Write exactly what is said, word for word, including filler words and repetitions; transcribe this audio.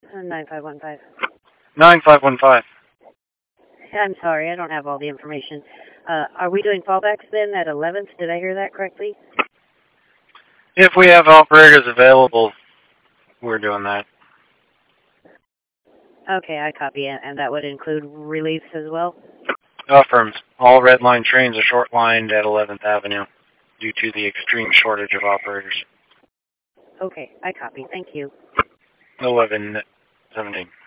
Uh, nine five one five. nine five one five. I'm sorry, I don't have all the information. Uh, are we doing fallbacks then at eleventh? Did I hear that correctly? If we have operators available, we're doing that. Okay, I copy it, and that would include reliefs as well? Affirms. All Red Line trains are short-lined at eleventh Avenue due to the extreme shortage of operators. Okay, I copy. Thank you. eleven seventeen.